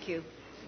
Thank you.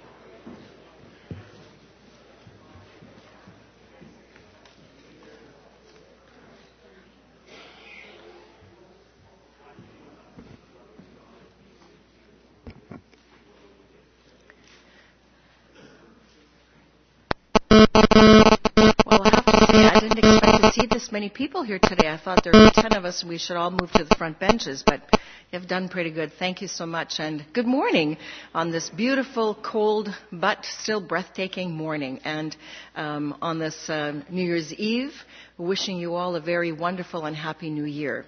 Well, I have to say, I didn't expect to see this many people here today. I thought there were 10 of us and we should all move to the front benches, but you've done pretty good. Thank you so much. And good morning on this beautiful, cold, but still breathtaking morning. And on this New Year's Eve, wishing you all a very wonderful and happy New Year.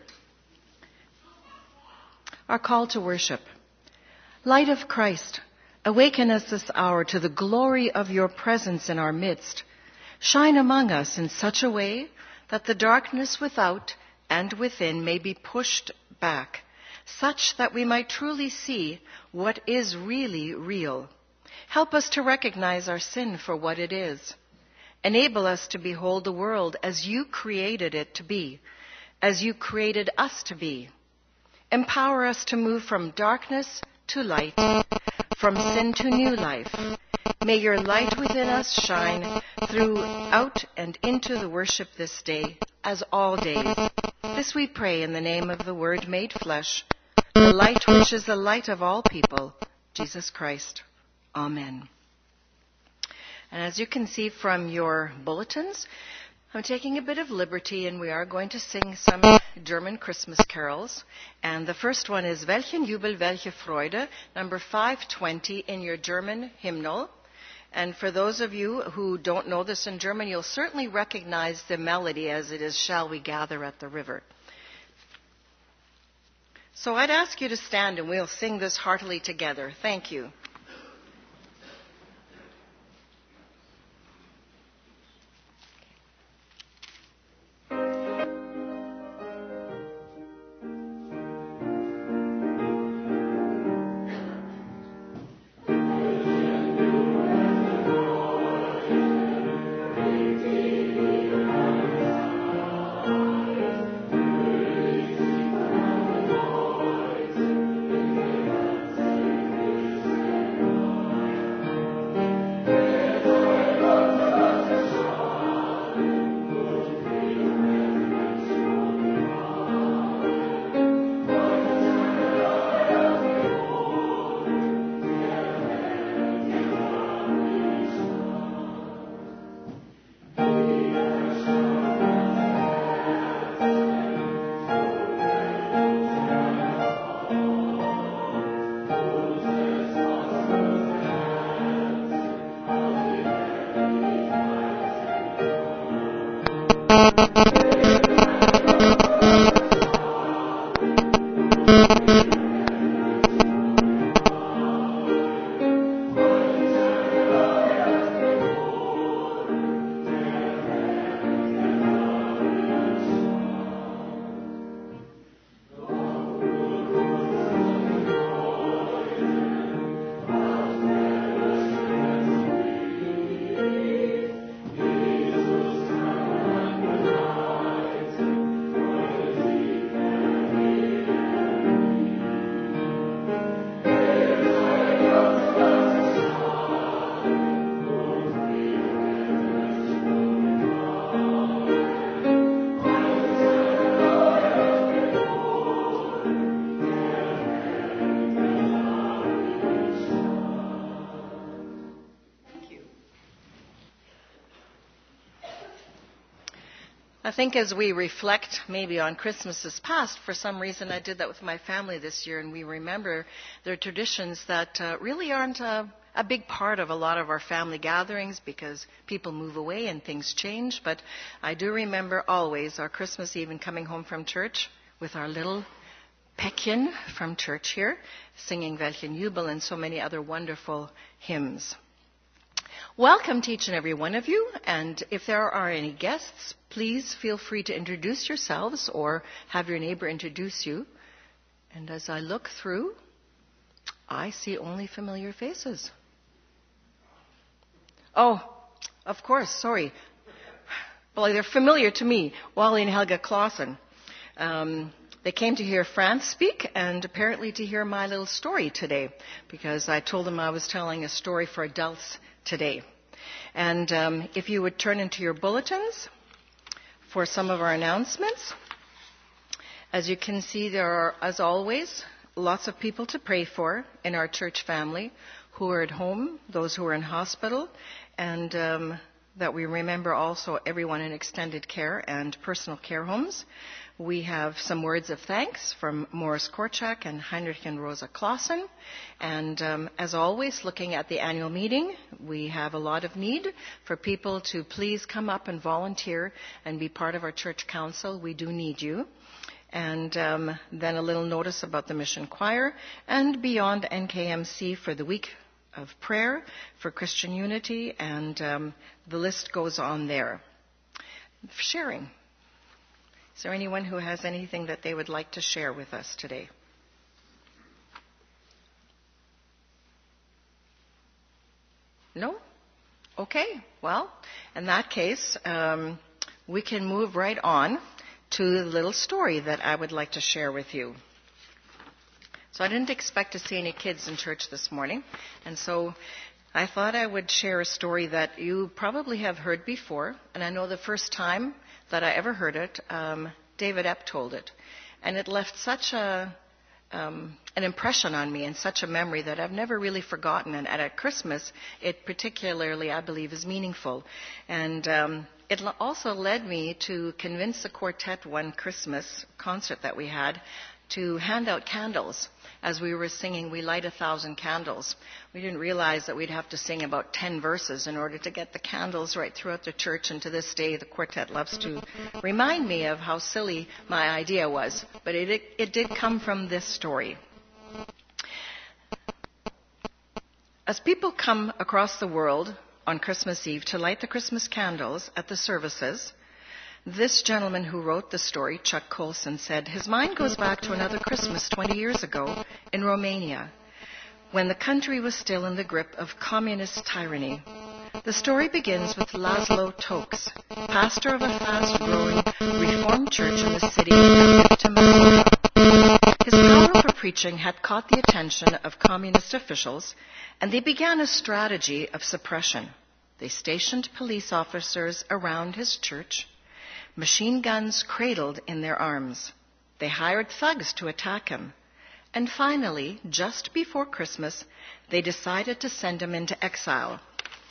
Our call to worship. Light of Christ, awaken us this hour to the glory of your presence in our midst. Shine among us in such a way that the darkness without and within may be pushed back, such that we might truly see what is really real. Help us to recognize our sin for what it is. Enable us to behold the world as you created it to be, as you created us to be. Empower us to move from darkness to light, from sin to new life. May your light within us shine throughout and into the worship this day, as all days. This we pray in the name of the Word made flesh, the light which is the light of all people, Jesus Christ. Amen. And as you can see from your bulletins, I'm taking a bit of liberty, and we are going to sing some German Christmas carols. And the first one is Welchen Jubel, welche Freude, number 520 in your German hymnal. And for those of you who don't know this in German, you'll certainly recognize the melody as it is, Shall We Gather at the River. So I'd ask you to stand and we'll sing this heartily together. Thank you. I think as we reflect maybe on Christmases past, for some reason I did that with my family this year, and we remember there are traditions that really aren't a big part of a lot of our family gatherings because people move away and things change. But I do remember always our Christmas Eve and coming home from church with our little Päckchen from church here, singing Welchen Jubel and so many other wonderful hymns. Welcome to each and every one of you, and if there are any guests, please feel free to introduce yourselves or have your neighbor introduce you. And as I look through, I see only familiar faces. Oh, of course, sorry. Well, they're familiar to me, Wally and Helga Clausen. They came to hear France speak and apparently to hear my little story today, because I told them I was telling a story for adults today. And if you would turn into your bulletins for some of our announcements. As you can see, there are, as always, lots of people to pray for in our church family who are at home, those who are in hospital, and that we remember also everyone in extended care and personal care homes. We have some words of thanks from Morris Korchak and Heinrich and Rosa Clausen. And as always, looking at the annual meeting, we have a lot of need for people to please come up and volunteer and be part of our church council. We do need you. And then a little notice about the mission choir and beyond NKMC for the week of prayer for Christian unity, and the list goes on there. Sharing. Is there anyone who has anything that they would like to share with us today? No? Okay. Well, in that case, we can move right on to the little story that I would like to share with you. So I didn't expect to see any kids in church this morning, and so I thought I would share a story that you probably have heard before, and I know the first time that I ever heard it, David Epp told it, and it left such an impression on me and such a memory that I've never really forgotten, and at Christmas it particularly, I believe, is meaningful. And it also led me to convince the quartet one Christmas concert that we had to hand out candles. As we were singing, "We Light 1,000 Candles," we didn't realize that we'd have to sing about 10 verses in order to get the candles right throughout the church, and to this day the quartet loves to remind me of how silly my idea was. But it did come from this story. As people come across the world on Christmas Eve to light the Christmas candles at the services, this gentleman who wrote the story, Chuck Colson, said his mind goes back to another Christmas 20 years ago in Romania, when the country was still in the grip of communist tyranny. The story begins with Laszlo Tokes, pastor of a fast-growing Reformed church in the city of Timisoara. His powerful preaching had caught the attention of communist officials, and they began a strategy of suppression. They stationed police officers around his church, machine guns cradled in their arms. They hired thugs to attack him. And finally, just before Christmas, they decided to send him into exile.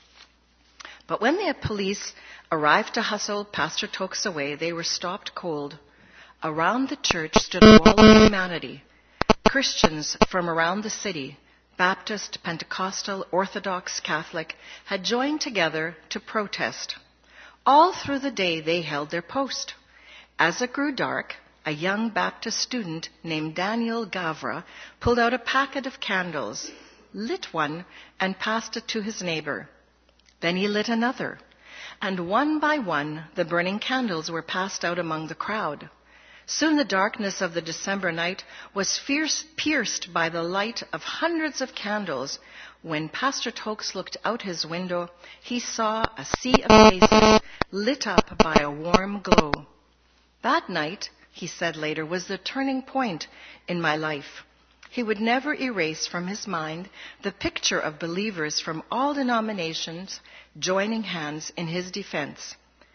But when the police arrived to hustle Pastor Tokes away, they were stopped cold. Around the church stood a wall of humanity. Christians from around the city, Baptist, Pentecostal, Orthodox, Catholic, had joined together to protest. All through the day, they held their post. As it grew dark, a young Baptist student named Daniel Gavra pulled out a packet of candles, lit one, and passed it to his neighbor. Then he lit another, and one by one, the burning candles were passed out among the crowd. Soon the darkness of the December night was pierced by the light of hundreds of candles. When Pastor Tokes looked out his window, he saw a sea of faces lit up by a warm glow. That night, he said later, was the turning point in my life. He would never erase from his mind the picture of believers from all denominations joining hands in his defense.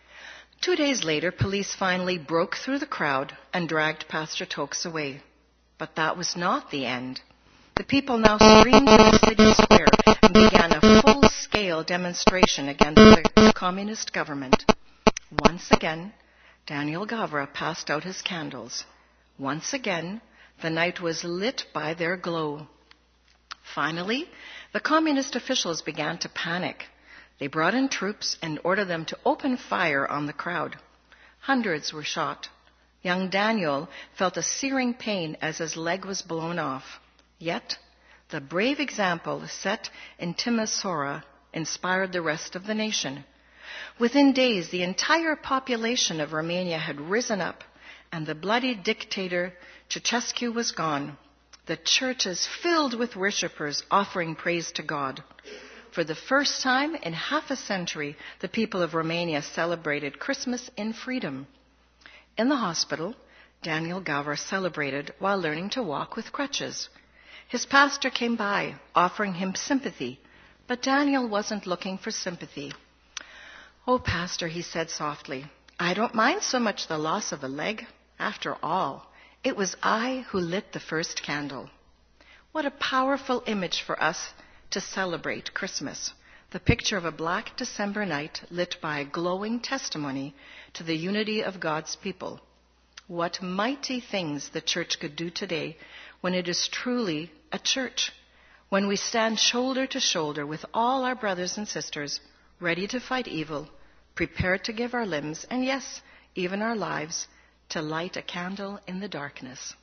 2 days later, police finally broke through the crowd and dragged Pastor Tokes away. But that was not the end. The people now streamed to the city square and began a full-scale demonstration against the communist government. Once again, Daniel Gavra passed out his candles. Once again, the night was lit by their glow. Finally, the communist officials began to panic. They brought in troops and ordered them to open fire on the crowd. Hundreds were shot. Young Daniel felt a searing pain as his leg was blown off. Yet, the brave example set in Timisoara inspired the rest of the nation. Within days, the entire population of Romania had risen up, and the bloody dictator Ceausescu was gone. The churches filled with worshippers offering praise to God. For the first time in half a century, the people of Romania celebrated Christmas in freedom. In the hospital, Daniel Gower celebrated while learning to walk with crutches. His pastor came by, offering him sympathy, but Daniel wasn't looking for sympathy. "Oh, Pastor," he said softly, "I don't mind so much the loss of a leg. After all, it was I who lit the first candle." What a powerful image for us to celebrate Christmas, the picture of a black December night lit by a glowing testimony to the unity of God's people. What mighty things the church could do today when it is truly a church, when we stand shoulder to shoulder with all our brothers and sisters, ready to fight evil, prepared to give our limbs, and yes, even our lives, to light a candle in the darkness.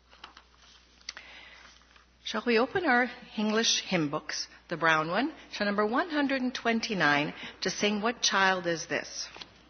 Shall we open our English hymn books, the brown one, to number 129, to sing "What Child Is This?"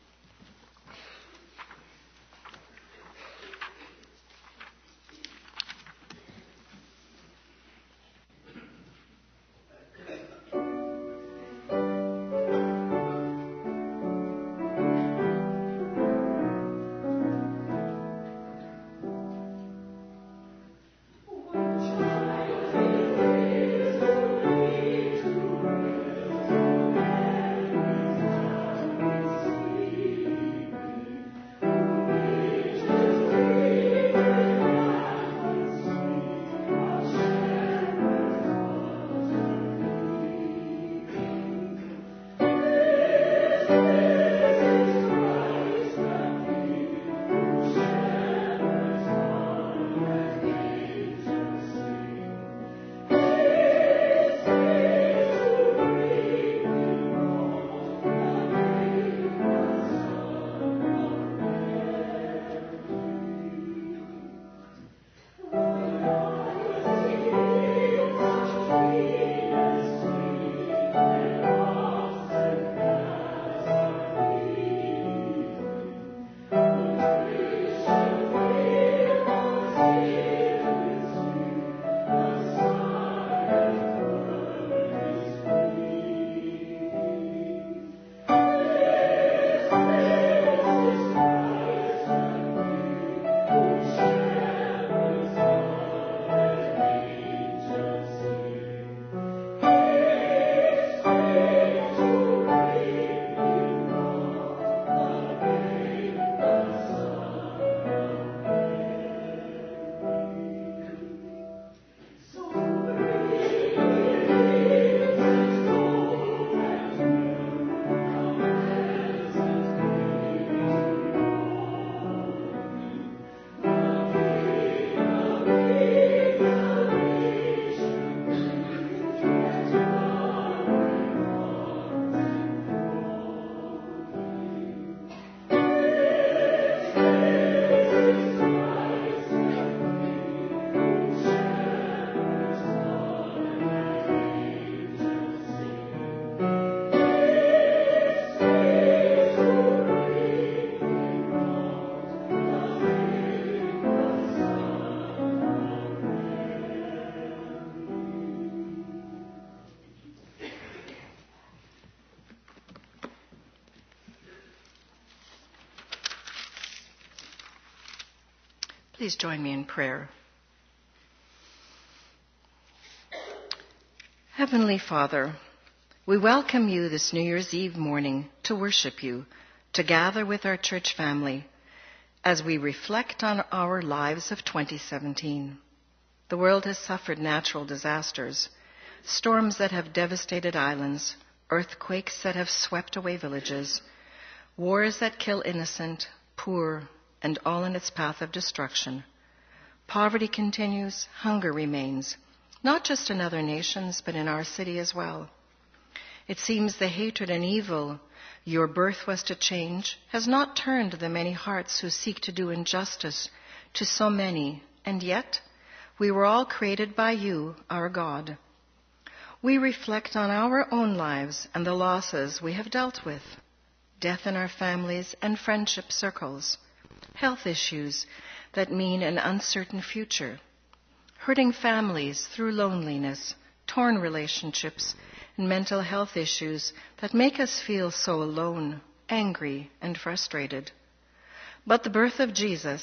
Please join me in prayer. Heavenly Father, we welcome you this New Year's Eve morning to worship you, to gather with our church family as we reflect on our lives of 2017. The world has suffered natural disasters, storms that have devastated islands, earthquakes that have swept away villages, wars that kill innocent, poor, and all in its path of destruction. Poverty continues, hunger remains, not just in other nations, but in our city as well. It seems the hatred and evil your birth was to change has not turned the many hearts who seek to do injustice to so many, and yet we were all created by you, our God. We reflect on our own lives and the losses we have dealt with, death in our families and friendship circles, health issues that mean an uncertain future, hurting families through loneliness, torn relationships, and mental health issues that make us feel so alone, angry, and frustrated. But the birth of Jesus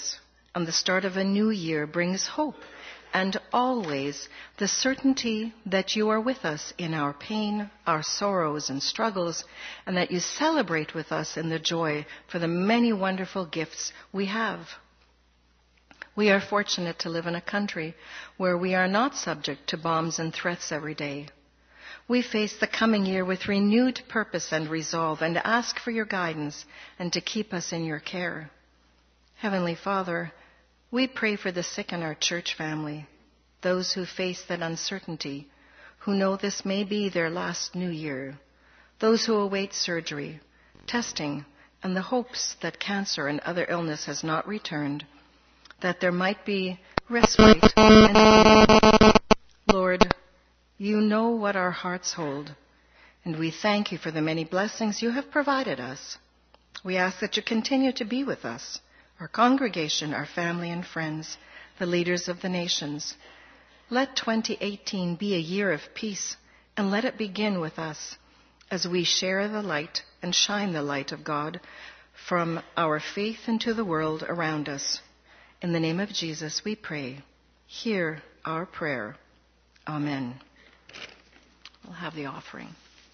and the start of a new year brings hope and always the certainty that you are with us in our pain, our sorrows and struggles, and that you celebrate with us in the joy for the many wonderful gifts we have. We are fortunate to live in a country where we are not subject to bombs and threats every day. We face the coming year with renewed purpose and resolve and ask for your guidance and to keep us in your care. Heavenly Father, we pray for the sick in our church family, those who face that uncertainty, who know this may be their last new year, those who await surgery, testing, and the hopes that cancer and other illness has not returned, that there might be respite and healing. Lord, you know what our hearts hold, and we thank you for the many blessings you have provided us. We ask that you continue to be with us, our congregation, our family and friends, the leaders of the nations. Let 2018 be a year of peace, and let it begin with us as we share the light and shine the light of God from our faith into the world around us. In the name of Jesus we pray. Hear our prayer. Amen. We'll have the offering.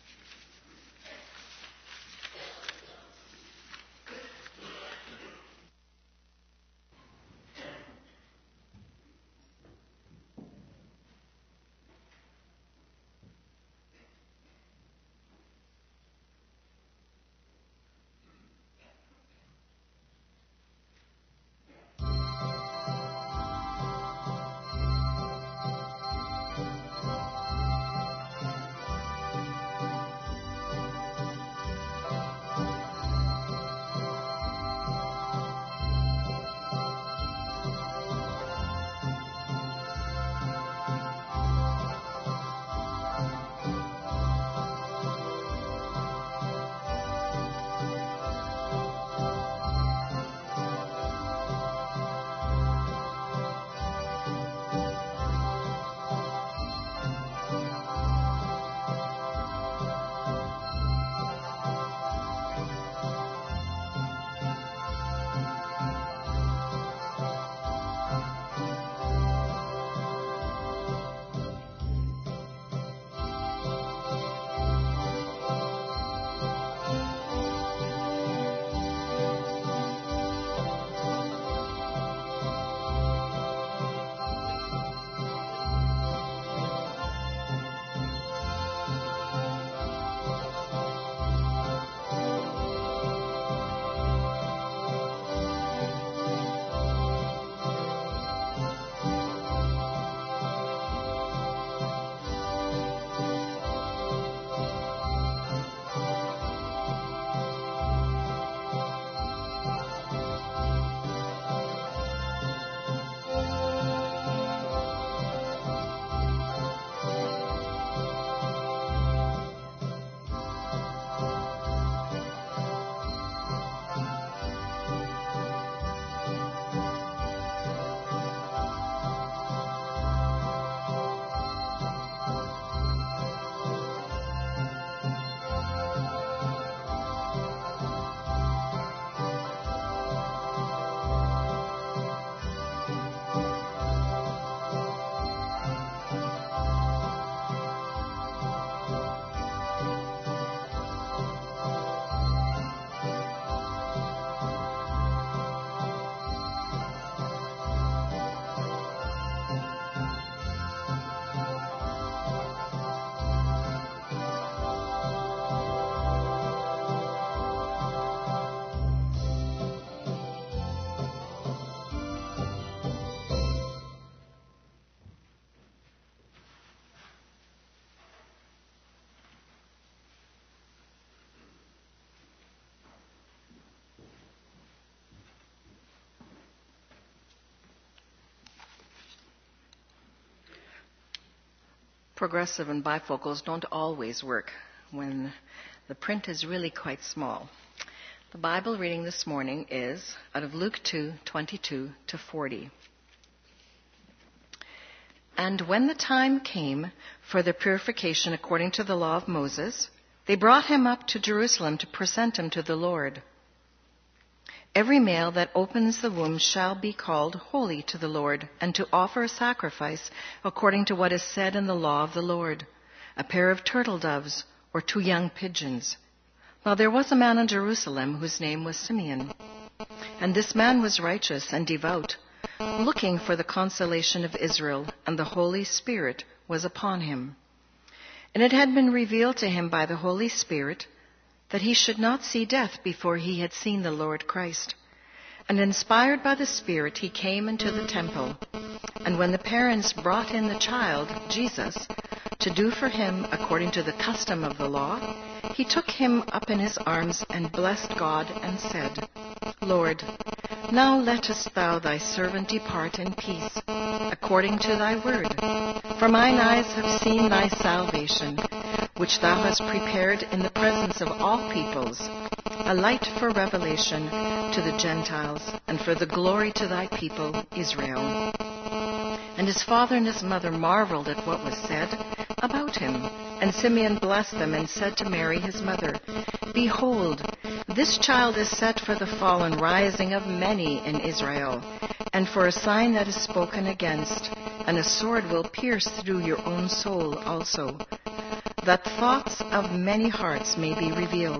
Progressive and bifocals don't always work when the print is really quite small. The Bible reading this morning is out of Luke 2:22-40. And when the time came for the purification according to the law of Moses, they brought him up to Jerusalem to present him to the Lord. Every male that opens the womb shall be called holy to the Lord, and to offer a sacrifice according to what is said in the law of the Lord, a pair of turtle doves or 2 young pigeons. Now there was a man in Jerusalem whose name was Simeon. And this man was righteous and devout, looking for the consolation of Israel, and the Holy Spirit was upon him. And it had been revealed to him by the Holy Spirit that he should not see death before he had seen the Lord Christ. And inspired by the Spirit, he came into the temple. And when the parents brought in the child, Jesus, to do for him according to the custom of the law, he took him up in his arms and blessed God and said, Lord, now lettest thou thy servant depart in peace, according to thy word. For mine eyes have seen thy salvation, which thou hast prepared in the presence of all peoples, a light for revelation to the Gentiles, and for the glory to thy people Israel. And his father and his mother marveled at what was said about him. And Simeon blessed them and said to Mary his mother, Behold, this child is set for the fall and rising of many in Israel, and for a sign that is spoken against, and a sword will pierce through your own soul also, that thoughts of many hearts may be revealed.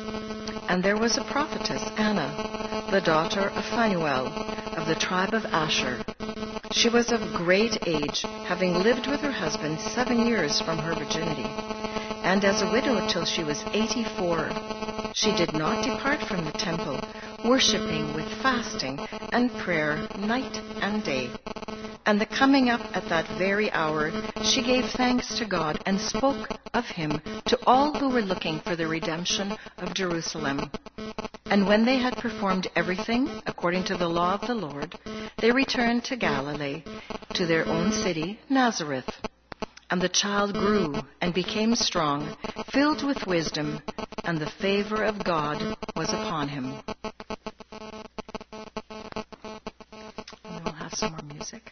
And there was a prophetess, Anna, the daughter of Phanuel, of the tribe of Asher. She was of great age, having lived with her husband 7 years from her virginity, and as a widow till she was 84. She did not depart from the temple, worshipping with fasting and prayer night and day. And the coming up at that very hour, she gave thanks to God and spoke of him to all who were looking for the redemption of Jerusalem. And when they had performed everything according to the law of the Lord, they returned to Galilee, to their own city, Nazareth. And the child grew and became strong, filled with wisdom, and the favor of God was upon him. And we'll have some more music.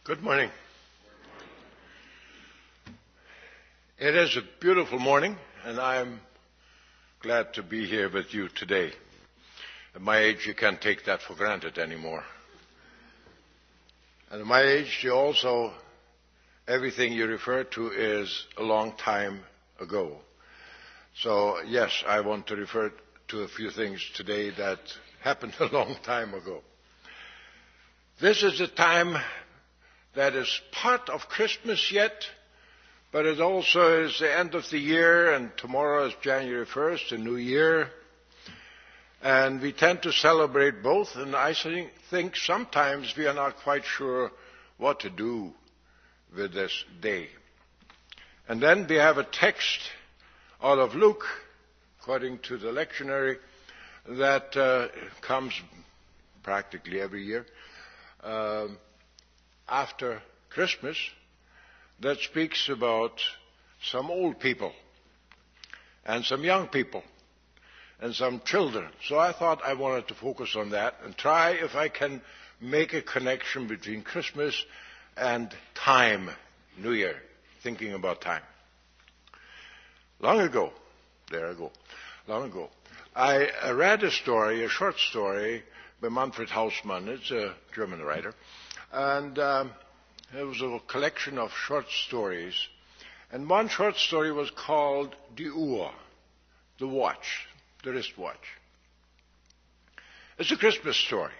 Good morning. It is a beautiful morning, and I'm glad to be here with you today. At my age, you can't take that for granted anymore. And at my age, everything you refer to is a long time ago. So, yes, I want to refer to a few things today that happened a long time ago. This is a time that is part of Christmas yet, but it also is the end of the year, and tomorrow is January 1st, a new year. And we tend to celebrate both, and I think sometimes we are not quite sure what to do with this day. And then we have a text out of Luke, according to the lectionary, that comes practically every year after Christmas, that speaks about some old people and some young people and some children. So I thought I wanted to focus on that and try if I can make a connection between Christmas and time, New Year, thinking about time. Long ago, I read a short story by Manfred Hausmann. It's a German writer. And it was a collection of short stories. And one short story was called Die Uhr, the watch, the wristwatch. It's a Christmas story.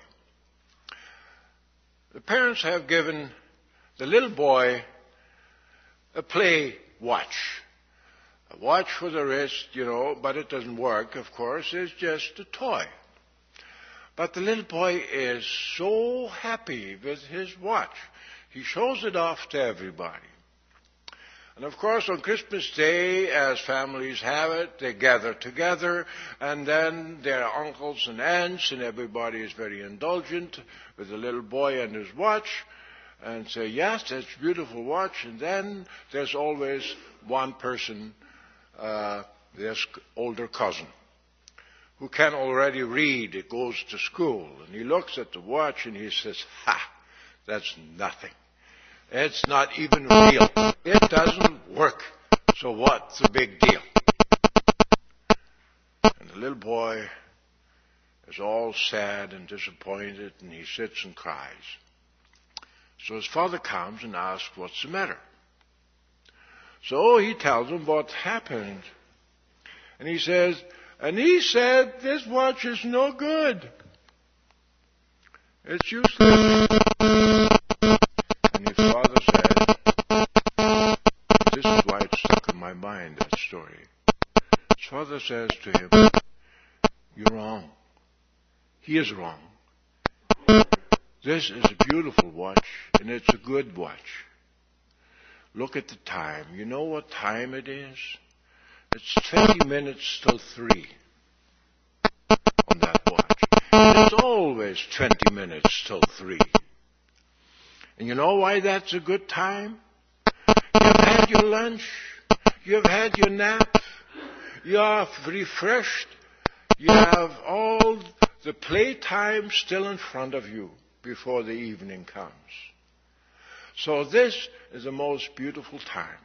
The parents have given the little boy a play watch. A watch for the wrist, but it doesn't work, of course. It's just a toy. But the little boy is so happy with his watch. He shows it off to everybody. And of course, on Christmas Day, as families have it, they gather together, and then there are uncles and aunts, and everybody is very indulgent with the little boy and his watch, and say, yes, that's a beautiful watch. And then there's always one person, this older cousin, who can already read. It goes to school. And he looks at the watch and he says, that's nothing. It's not even real. It doesn't work. So what's the big deal? And the little boy is all sad and disappointed, and he sits and cries. So his father comes and asks, what's the matter? So he tells him what happened. And he said, this watch is no good. It's useless. And his father said, this is why it's stuck in my mind, that story. His father says to him, you're wrong. He is wrong. This is a beautiful watch, and it's a good watch. Look at the time. You know what time it is? It's 20 minutes till 3 on that watch. And it's always 20 minutes till 3. And you know why that's a good time? You've had your lunch. You've had your nap. You are refreshed. You have all the playtime still in front of you before the evening comes. So this is the most beautiful time.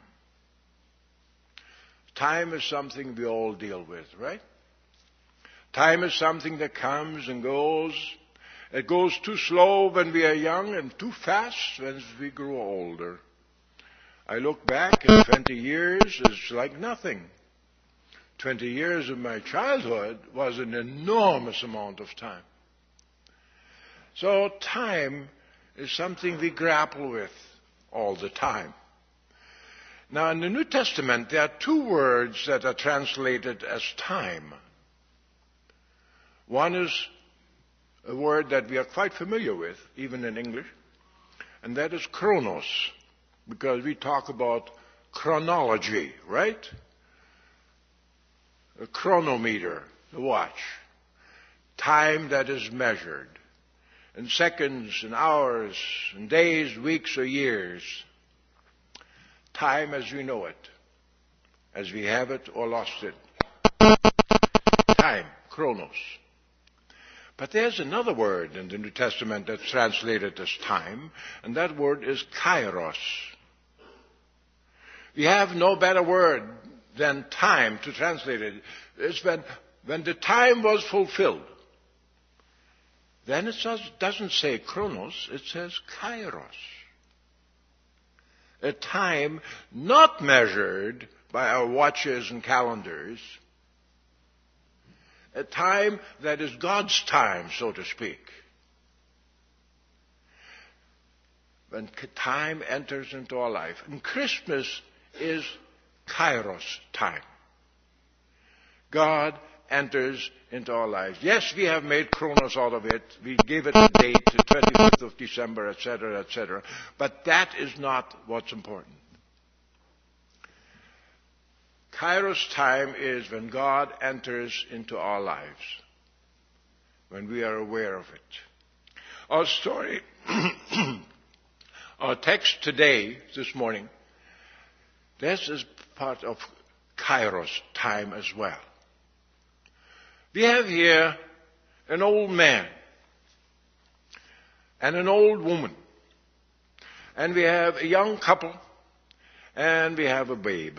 Time is something we all deal with, right? Time is something that comes and goes. It goes too slow when we are young and too fast when we grow older. I look back and 20 years is like nothing. 20 years of my childhood was an enormous amount of time. So time is something we grapple with all the time. Now, in the New Testament, there are two words that are translated as time. One is a word that we are quite familiar with, even in English, and that is chronos, because we talk about chronology, right? A chronometer, the watch, time that is measured in seconds and hours and days, weeks or years. Time as we know it, as we have it or lost it. Time, chronos. But there's another word in the New Testament that's translated as time, and that word is kairos. We have no better word than time to translate it. It's when the time was fulfilled. Then it doesn't say chronos, it says kairos. A time not measured by our watches and calendars. A time that is God's time, so to speak. When time enters into our life. And Christmas is kairos time. God enters into our lives. Yes, we have made chronos out of it. We gave it a date, the 25th of December, etc., etc. But that is not what's important. Kairos time is when God enters into our lives, when we are aware of it. Our story, our text today, this morning, this is part of Kairos time as well. We have here an old man and an old woman, and we have a young couple, and we have a babe.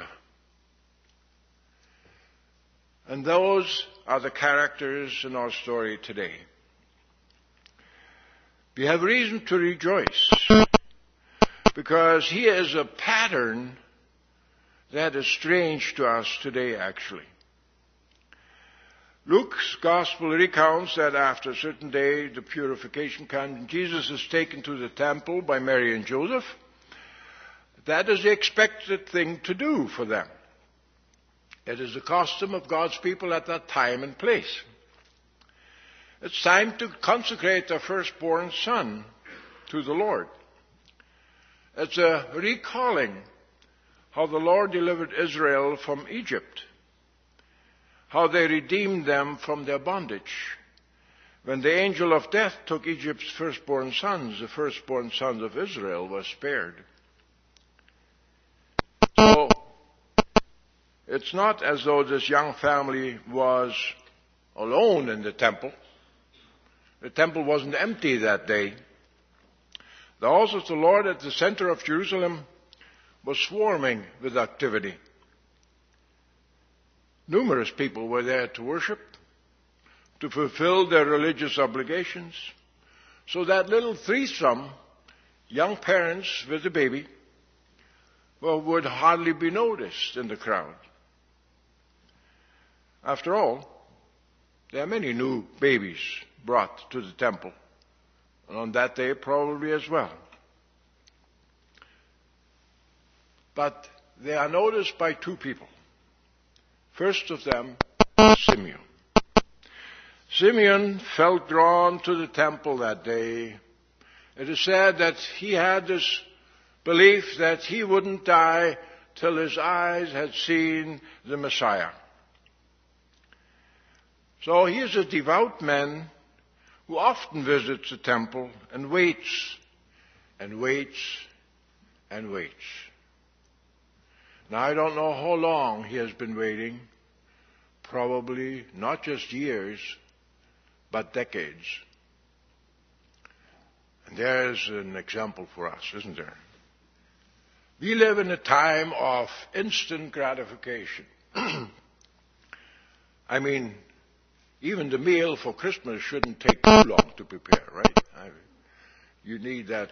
And those are the characters in our story today. We have reason to rejoice because here is a pattern that is strange to us today, actually. Luke's gospel recounts that after a certain day, the purification comes, Jesus is taken to the temple by Mary and Joseph. That is the expected thing to do for them. It is the custom of God's people at that time and place. It's time to consecrate their firstborn son to the Lord. It's a recalling how the Lord delivered Israel from Egypt, how they redeemed them from their bondage. When the angel of death took Egypt's firstborn sons, the firstborn sons of Israel were spared. So, it's not as though this young family was alone in the temple. The temple wasn't empty that day. The house of the Lord at the center of Jerusalem was swarming with activity. Numerous people were there to worship, to fulfill their religious obligations. So that little threesome, young parents with a baby, would hardly be noticed in the crowd. After all, there are many new babies brought to the temple, and on that day probably as well. But they are noticed by two people. First of them, Simeon. Simeon felt drawn to the temple that day. It is said that he had this belief that he wouldn't die till his eyes had seen the Messiah. So he is a devout man who often visits the temple and waits and waits and waits. Now, I don't know how long he has been waiting. Probably not just years, but decades. And there's an example for us, isn't there? We live in a time of instant gratification. I mean, even the meal for Christmas shouldn't take too long to prepare, right? You need that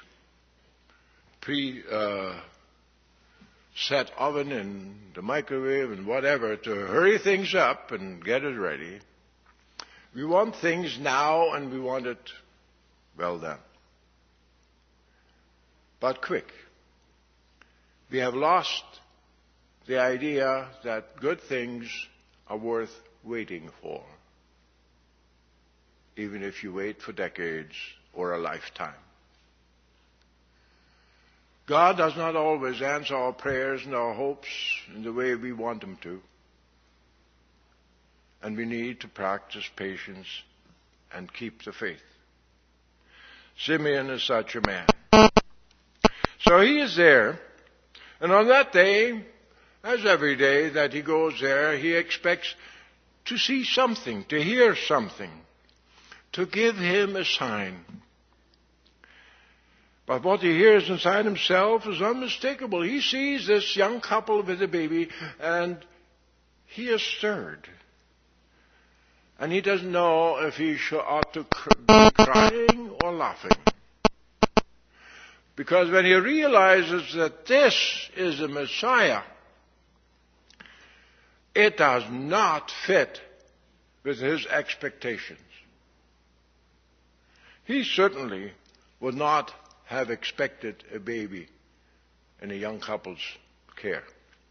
set oven and the microwave and whatever to hurry things up and get it ready. We want things now and we want it well done. But quick. We have lost the idea that good things are worth waiting for, even if you wait for decades or a lifetime. God does not always answer our prayers and our hopes in the way we want Him to. And we need to practice patience and keep the faith. Simeon is such a man. So he is there, and on that day, as every day that he goes there, he expects to see something, to hear something. to give him a sign. But what he hears inside himself is unmistakable. He sees this young couple with a baby, and he is stirred. And he doesn't know if he ought to be crying or laughing. Because when he realizes that this is the Messiah, it does not fit with his expectations. He certainly would not have expected a baby in a young couple's care.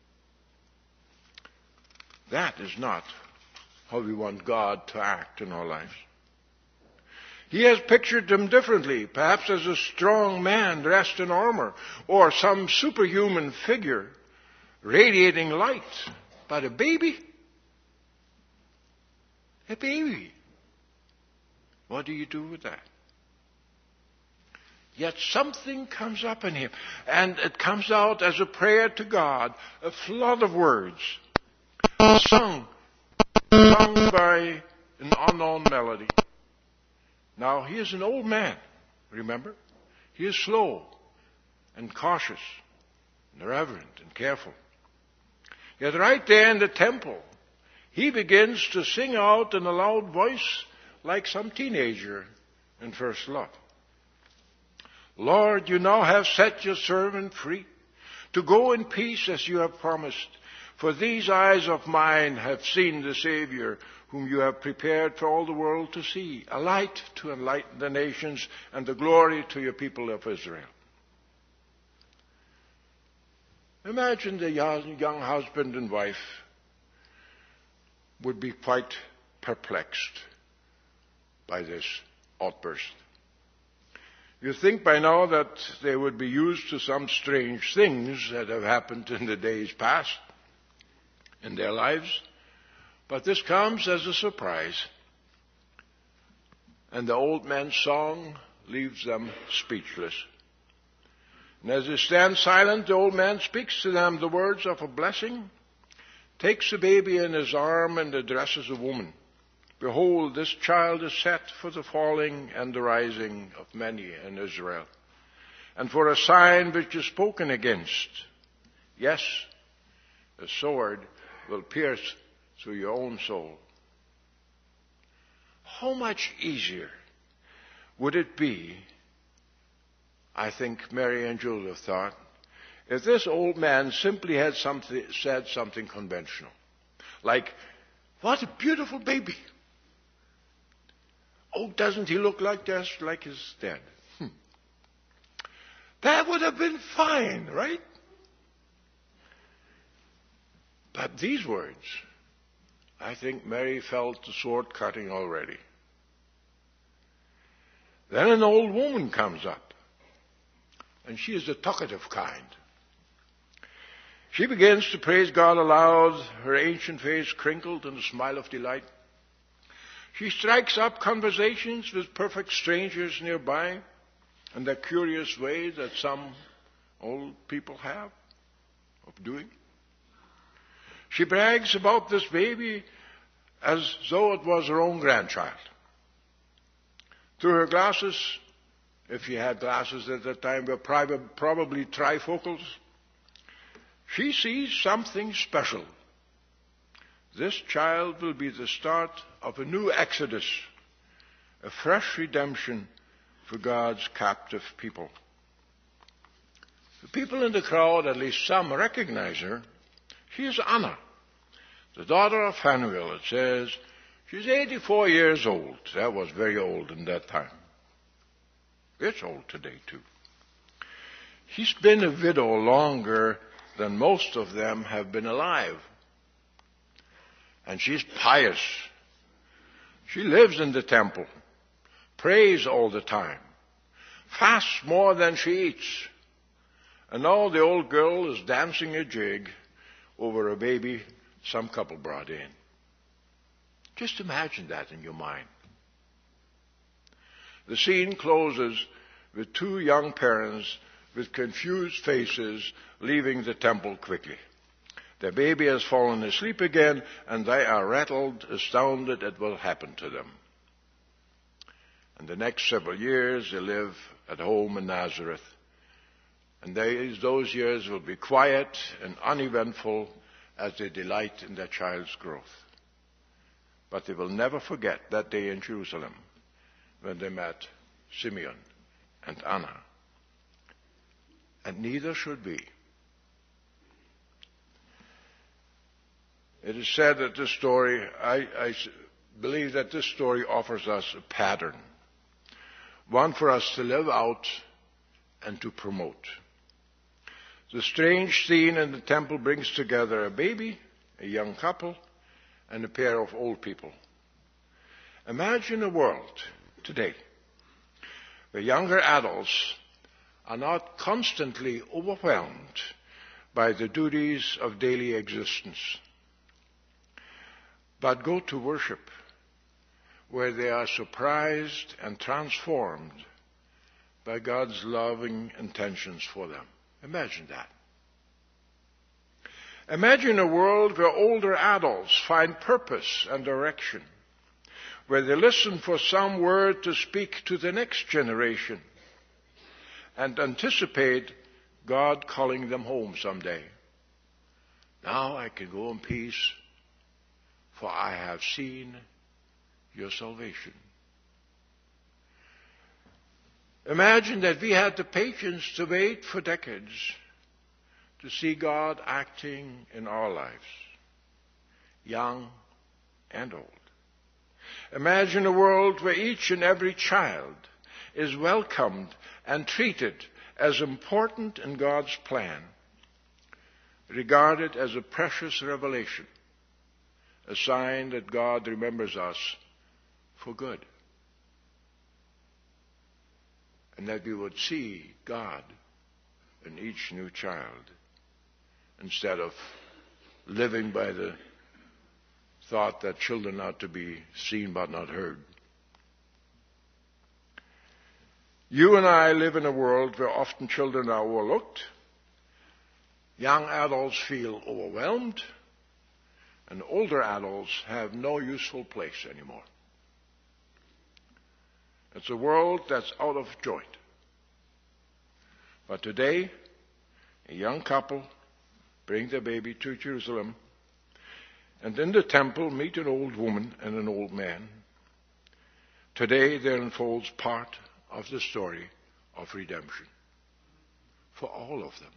That is not how we want God to act in our lives. He has pictured him differently, perhaps as a strong man dressed in armor, or some superhuman figure radiating light. But a baby? A baby. What do you do with that? Yet something comes up in him, and it comes out as a prayer to God, a flood of words, sung by an unknown melody. Now, he is an old man, remember? He is slow and cautious and reverent and careful. Yet right there in the temple, he begins to sing out in a loud voice like some teenager in first love. Lord, you now have set your servant free to go in peace as you have promised. For these eyes of mine have seen the Savior, whom you have prepared for all the world to see, a light to enlighten the nations and the glory to your people of Israel. Imagine the young husband and wife would be quite perplexed by this outburst. You think by now that they would be used to some strange things that have happened in the days past in their lives, but this comes as a surprise. And the old man's song leaves them speechless. And as they stand silent, the old man speaks to them the words of a blessing, takes the baby in his arm and addresses a woman. Behold, this child is set for the falling and the rising of many in Israel, and for a sign which is spoken against. Yes, a sword will pierce through your own soul. How much easier would it be, I think Mary and Joseph thought, if this old man simply had said something conventional, like, "What a beautiful baby! Oh, doesn't he look like his dad?" That would have been fine, right? But these words, I think Mary felt the sword cutting already. Then an old woman comes up, and she is the talkative kind. She begins to praise God aloud, her ancient face crinkled in a smile of delight. She strikes up conversations with perfect strangers nearby in that curious way that some old people have of doing. She brags about this baby as though it was her own grandchild. Through her glasses, if she had glasses at that time, were probably trifocals, she sees something special. This child will be the start of a new exodus, a fresh redemption for God's captive people. The people in the crowd, at least some, recognize her. She is Anna, the daughter of Phanuel. It says she's 84 years old. That was very old in that time. It's old today, too. She's been a widow longer than most of them have been alive. And she's pious. She lives in the temple, prays all the time, fasts more than she eats. And now the old girl is dancing a jig over a baby some couple brought in. Just imagine that in your mind. The scene closes with two young parents with confused faces leaving the temple quickly. Their baby has fallen asleep again, and they are rattled, astounded at what happened to them. And the next several years they live at home in Nazareth. And those years will be quiet and uneventful as they delight in their child's growth. But they will never forget that day in Jerusalem when they met Simeon and Anna. And neither should we. It is said that this story, I believe that this story offers us a pattern, one for us to live out and to promote. The strange scene in the temple brings together a baby, a young couple, and a pair of old people. Imagine a world today where younger adults are not constantly overwhelmed by the duties of daily existence, but go to worship where they are surprised and transformed by God's loving intentions for them. Imagine that. Imagine a world where older adults find purpose and direction, where they listen for some word to speak to the next generation and anticipate God calling them home someday. Now I can go in peace, for I have seen your salvation. Imagine that we had the patience to wait for decades to see God acting in our lives, young and old. Imagine a world where each and every child is welcomed and treated as important in God's plan, regarded as a precious revelation, a sign that God remembers us for good, and that we would see God in each new child instead of living by the thought that children are to be seen but not heard. You and I live in a world where often children are overlooked, young adults feel overwhelmed, and older adults have no useful place anymore. It's a world that's out of joint. But today, a young couple bring their baby to Jerusalem, and in the temple meet an old woman and an old man. Today there unfolds part of the story of redemption for all of them.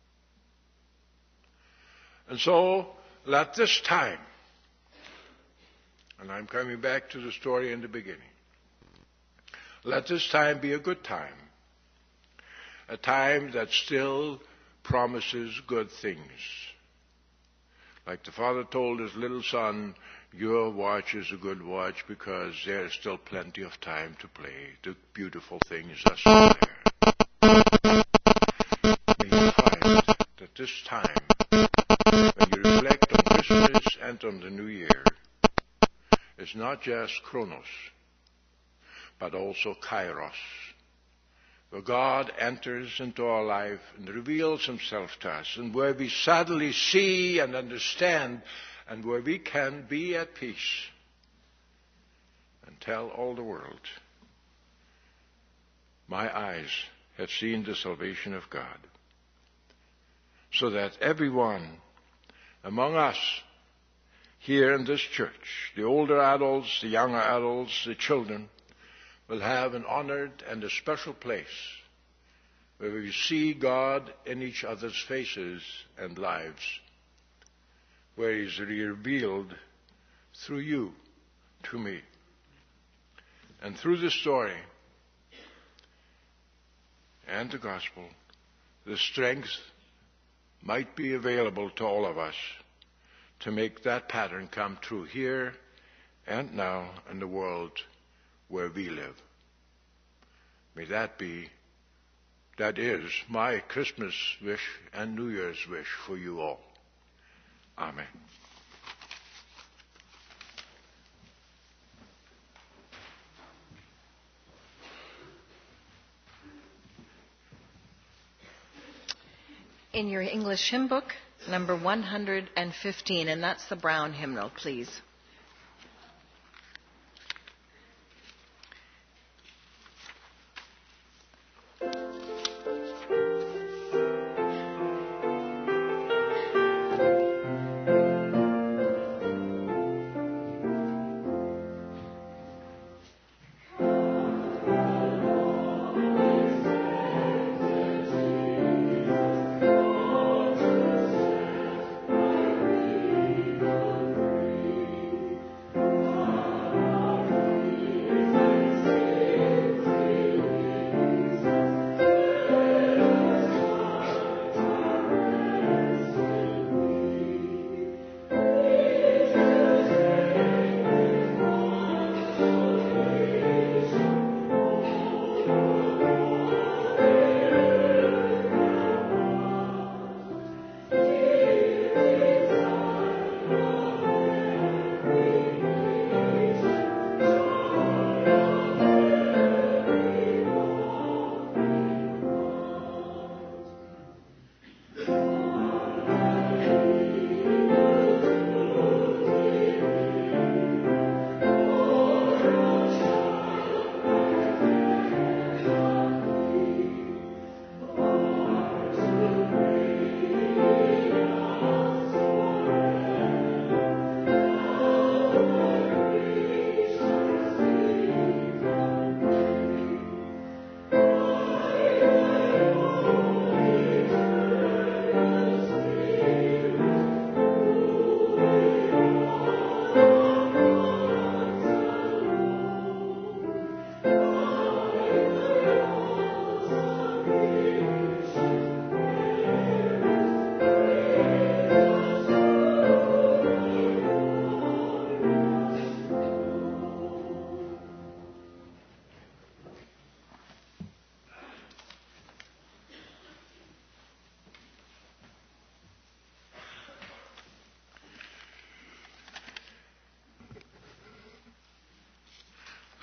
And so, let this time, and I'm coming back to the story in the beginning, let this time be a good time, a time that still promises good things. Like the father told his little son, your watch is a good watch because there is still plenty of time to play. The beautiful things are still there. May you find that this time, when you reflect on Christmas and on the New Year, is not just Chronos, but also Kairos, where God enters into our life and reveals himself to us, and where we suddenly see and understand, and where we can be at peace and tell all the world, my eyes have seen the salvation of God. So that everyone among us here in this church, the older adults, the younger adults, the children, will have an honored and a special place where we see God in each other's faces and lives, where he is revealed through you to me. And through the story and the gospel, the strength might be available to all of us to make that pattern come true here and now in the world where we live. May that is my Christmas wish and New Year's wish for you all. Amen. In your English hymn book, number 115, and that's the Brown hymnal, please.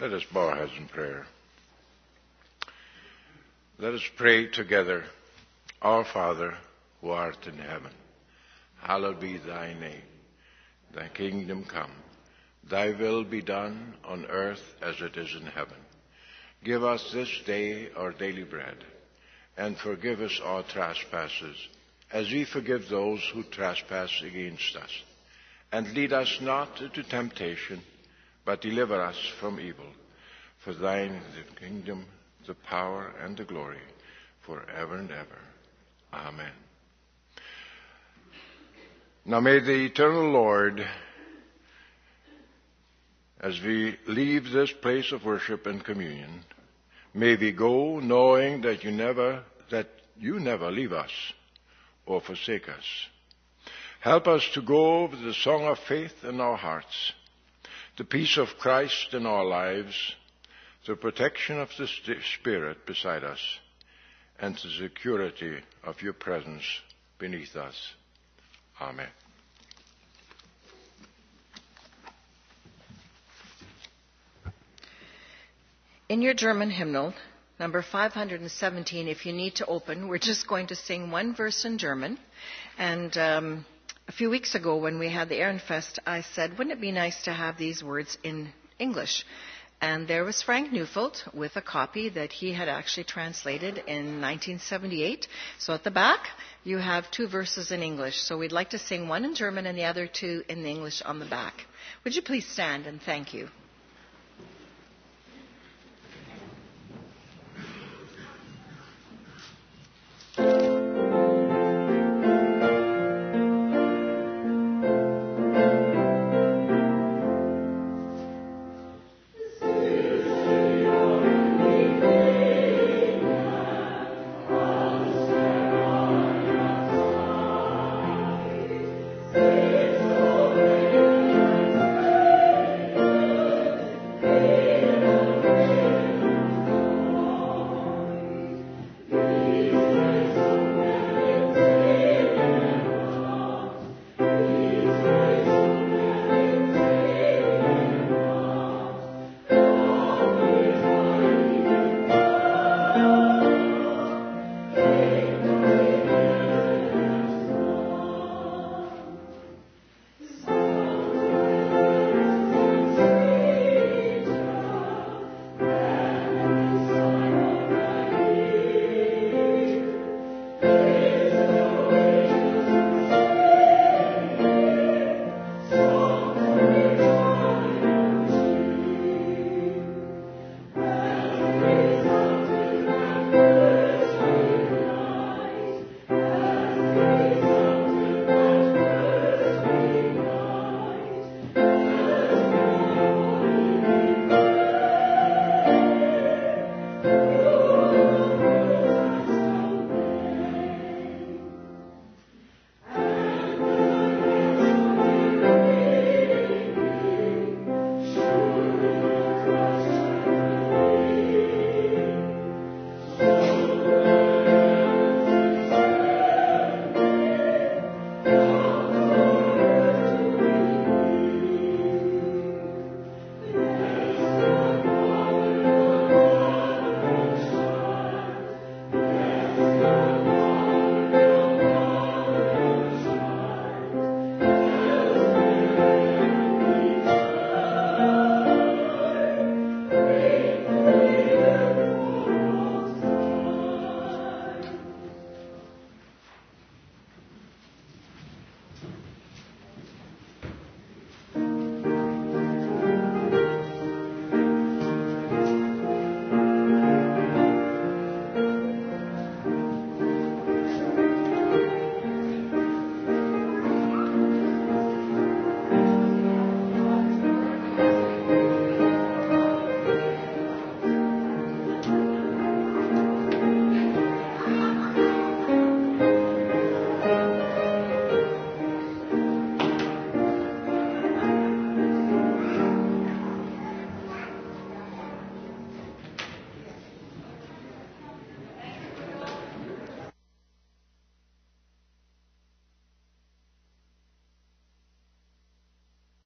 Let us bow our heads in prayer. Let us pray together. Our Father, who art in heaven, hallowed be thy name. Thy kingdom come. Thy will be done on earth as it is in heaven. Give us this day our daily bread, and forgive us our trespasses, as we forgive those who trespass against us. And lead us not into temptation, but deliver us from evil. For thine is the kingdom, the power, and the glory, forever and ever. Amen. Now may the eternal Lord, as we leave this place of worship and communion, may we go knowing that you never leave us or forsake us. Help us to go with the song of faith in our hearts, the peace of Christ in our lives, the protection of the Spirit beside us, and the security of your presence beneath us. Amen. In your German hymnal, number 517, if you need to open, we're just going to sing one verse in German. And a few weeks ago when we had the Ehrenfest, I said, wouldn't it be nice to have these words in English? And there was Frank Neufeld with a copy that he had actually translated in 1978. So at the back, you have two verses in English. So we'd like to sing one in German and the other two in English on the back. Would you please stand and thank you?